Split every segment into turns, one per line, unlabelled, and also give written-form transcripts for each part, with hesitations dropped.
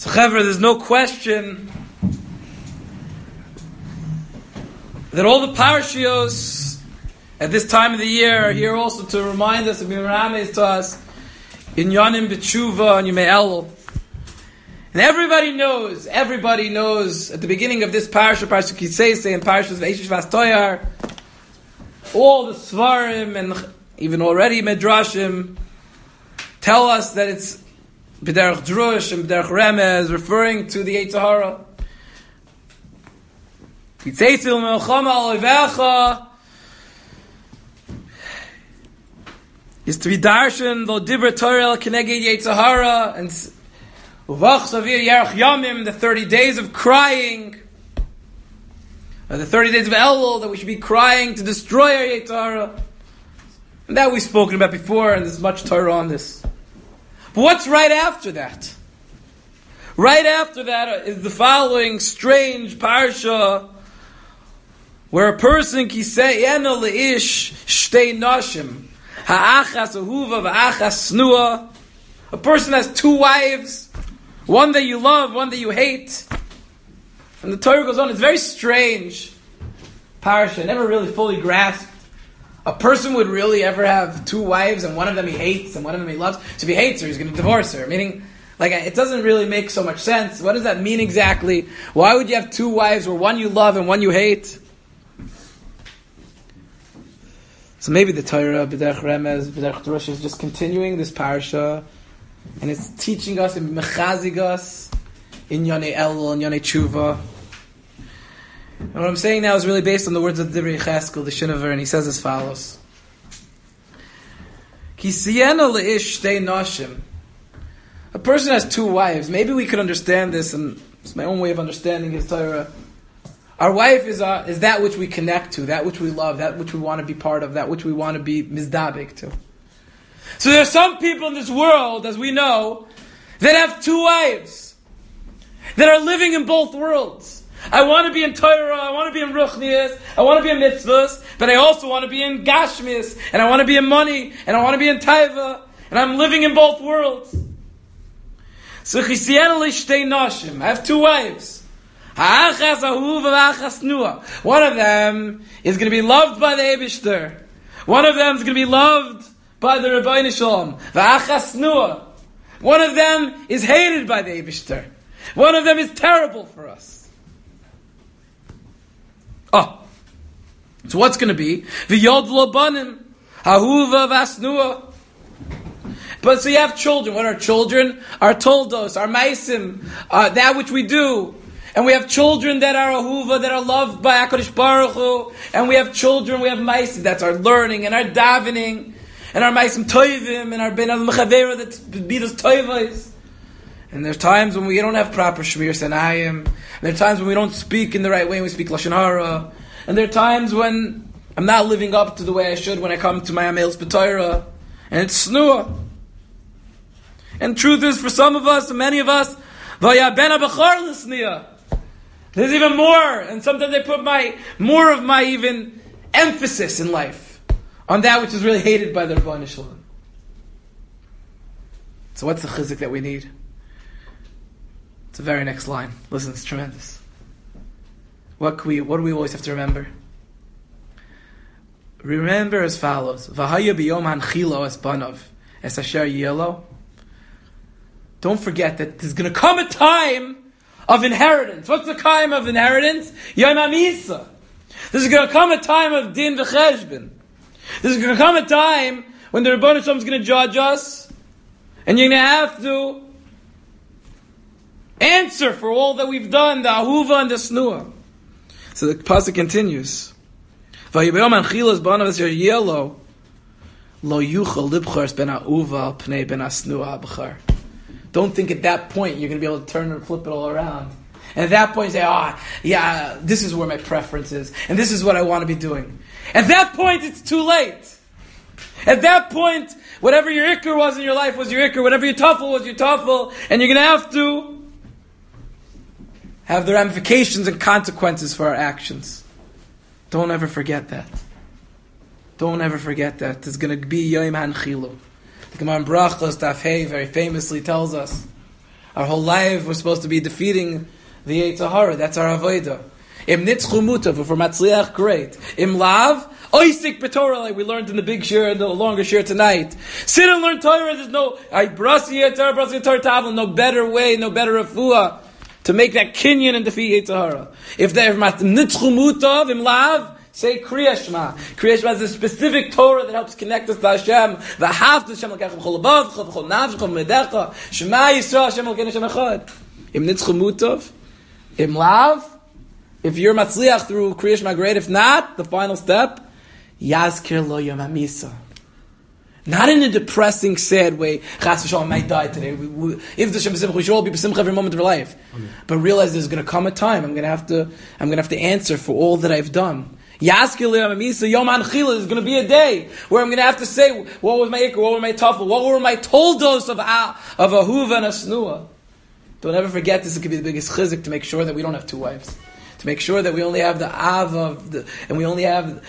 So, Chaver, there's no question that all the parashios at this time of the year are here also to remind us, and be merames to us, in Yanim B'tshuva and Yimei Elul. And everybody knows at the beginning of this parasha, Parashat Kisei, and Parashas V'Eishish V'Astoyar, all the Svarim and even already Medrashim tell us that it's B'derech Drush and B'derech Remez, referring to the Yetzer Hara. Yitzeisil Melchama Aloivecha is to be darshan lo dibra Torah el keneged Yetzer Hara, and uvach savir yarach yamim, the 30 days of crying, or the 30 days of Elul, that we should be crying to destroy our Yetzer Hara. And that we've spoken about before, and there's much Torah on this. But what's right after that? Right after that is the following strange parsha, where a person can say, "Ena leish shtei nashim, ha'achas ahuva v'achas snua." A person has two wives, one that you love, one that you hate. And the Torah goes on. It's very strange parsha. Never really fully grasped. A person would really ever have two wives, and one of them he hates, and one of them he loves. So if he hates her, he's going to divorce her. Meaning, it doesn't really make so much sense. What does that mean exactly? Why would you have two wives where one you love and one you hate? So maybe the Torah, B'derech Remez, B'derech Drush, is just continuing this parasha, and it's teaching us and mechazig us in Yonei Elul and Yonei Tshuva. And what I'm saying now is really based on the words of Divrei Cheskel, the Shinover, and he says as follows: Ki siyena leish shtei nashim. A person has two wives. Maybe we could understand this, and it's my own way of understanding his Torah. Our wife is that which we connect to, that which we love, that which we want to be part of, that which we want to be mizdabik to. So there are some people in this world, as we know, that have two wives, that are living in both worlds. I want to be in Torah, I want to be in Ruchnias, I want to be in Mitzvahs, but I also want to be in Gashmis, and I want to be in money, and I want to be in Taiva, and I'm living in both worlds. So Chisiyana Lishtei Nashim, I have two wives. One of them is going to be loved by the Eibishter. One of them is going to be loved by the Rebbeinu Shalom. One of them is hated by the Eibishter. One of them is terrible for us. Oh, so what's going to be? V'yod labanim, hahuva v'asnua. But so you have children. What are children? Our toldos, our maisim, that which we do. And we have children that are ahuva, that are loved by HaKadosh Baruch Hu. And we have children, we have maisim, that's our learning and our davening, and our maisim toivim, and our ben al-mechavera that beat us toivos. And there's times when we don't have proper shmir sanayim. And there are times when we don't speak in the right way, and we speak lashon hara. And there are times when I'm not living up to the way I should when I come to my amels b'Torah. And it's snua. And truth is, for some of us, and many of us, v'ya ben ha-bechor l'sniya. There's even more, and sometimes I put more of my even emphasis in life on that which is really hated by the Rebbeinu Shalom. So what's the chizuk that we need? It's the very next line. Listen, it's tremendous. What do we always have to remember? Remember as follows: V'haya b'yom hanchilo es banav es asher yelo. Don't forget that there's going to come a time of inheritance. What's the time of inheritance? Yom HaMisa. There's going to come a time of din v'cheshbon. There's going to come a time when the Rebbeinu Shalom is going to judge us, and you're going to have to answer for all that we've done, the ahuva and the snua. So the pasuk continues. Vayibeyom anchilas banav es yelo lo yuchal libchars ben ahuva al pnei ben asnua abchar. Don't think at that point you're going to be able to turn and flip it all around. And at that point you say, this is where my preference is. And this is what I want to be doing. At that point it's too late. At that point, whatever your ikr was in your life was your ikr. Whatever your tafel was your tafel. And you're going to have the ramifications and consequences for our actions. Don't ever forget that. Don't ever forget that. There's going to be Yom HaNchilu. The Gemara in Brachos Daf Hey very famously tells us, Our whole life we're supposed to be defeating the Yetzer Hara. That's our avodah. Im nitzchu mutav, if we're matzliach, great. Im lav, oisik b'torah, like we learned in the big shir and the longer shir tonight. Sit and learn Torah. There's no no better way, no better refuah to make that kinyan and defeat Yetzer Hara. If they're nitzchu mutav, im lav, say Kriya Shema. Kriya Shema is a specific Torah that helps connect us to Hashem. V'ahavta Hashem l'kecha b'chol levav, b'chol nafshecha, b'chol medecha. Shema Yisrael Hashem l'kecha Hashem echad. Im nitzchu mutav, im lav. If you're matzliach through Kriya Shema, great. If not, the final step, Yazkir lo yom hamisa. Not in a depressing, sad way. Chas v'shalom, I might die today. If the Shem b'simcha, we should all be b'simcha every moment of our life. But realize there's going to come a time I'm going to have to answer for all that I've done. Yazkir lo yom hamisa, yom hanchila. There's going to be a day where I'm going to have to say, what was my ikr, what were my tafel, what were my toldos of ahuva and asnua. Don't ever forget this. It could be the biggest chizik to make sure that we don't have two wives. To make sure that we only have the av and we only have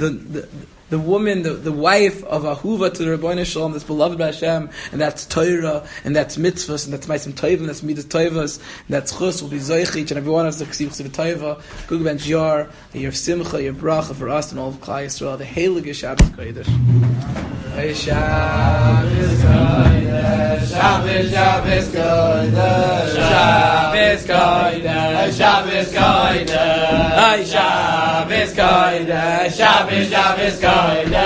the woman, the wife of Ahuva to the Rebbeinu Shalom, that's beloved by Hashem, and that's Torah, and that's mitzvahs, and that's ma'asim tovim, and that's midas tovas, and that's chus, will be zoich, each and every one of us, the chesiv tova, Gug ben Jar, your simcha, your bracha for us and all of Klal Yisrael, the heilige Shabbos Kodesh. Hey Shabbos Kodesh, Shabbos, Shabbos Kodesh, Shabbos Kodesh, Shabbos Kodesh, Hey Shabbos Kodesh, Shabbos, Shabbos Kodesh,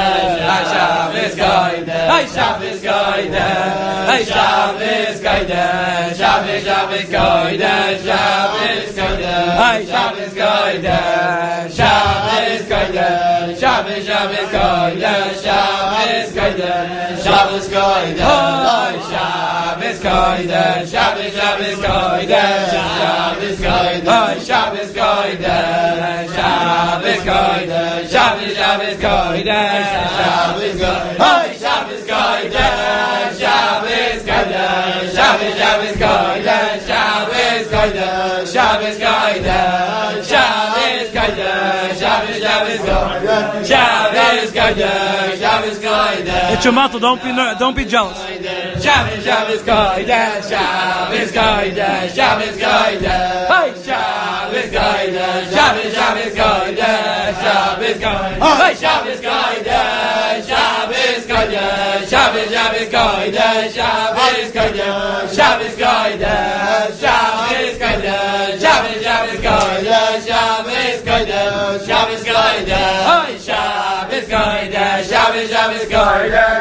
Shabbos Kodesh, Hey Shabbos Kodesh, Hey Shabbos Kodesh, Shabbos, Shabbos Kodesh, Shabbos Kodesh, Hey Shabbos Kodesh, Shabbos Kodesh, Shabbos, Shabbos Kodesh, Shabbos Kodesh, Shabbos Kodesh, Shabbos Kodesh, Shabbos, Shabbos Kodesh, Shabbos Kodesh, Shabbos Kodesh, Shabbos Kodesh, Shabbos, Shabbos Kodesh, Shabbos Kodesh, Shabbos Kodesh, Shabbos Kodesh, Shabbos, Shabbos Kodesh, Shabbos Kodesh, Shabbos Kodesh, Shabbos Kodesh, Shabbos, Shabbos Kodesh, Shabbos Kodesh, Shabbos Kodesh. It's your motto. Don't be jealous. Shabbos, Shabbos Kodesh, Shabbos Kodesh, Shabbos Kodesh, Hey Shabbos Kodesh, Shabbos, Shabbos Kodesh, Shabbos Kodesh, Hey Shabbos Kodesh, Shabbos Kodesh, Shabbos, Shabbos Kodesh, Shabbos Kodesh, Shabbos Kodesh, Shabbos Kodesh, Shabbos, Shabbos Kodesh, Shabbos Kodesh, Shabbos Kodesh, Hey Shabbos Kodesh, Shabbos, Shabbos Kodesh.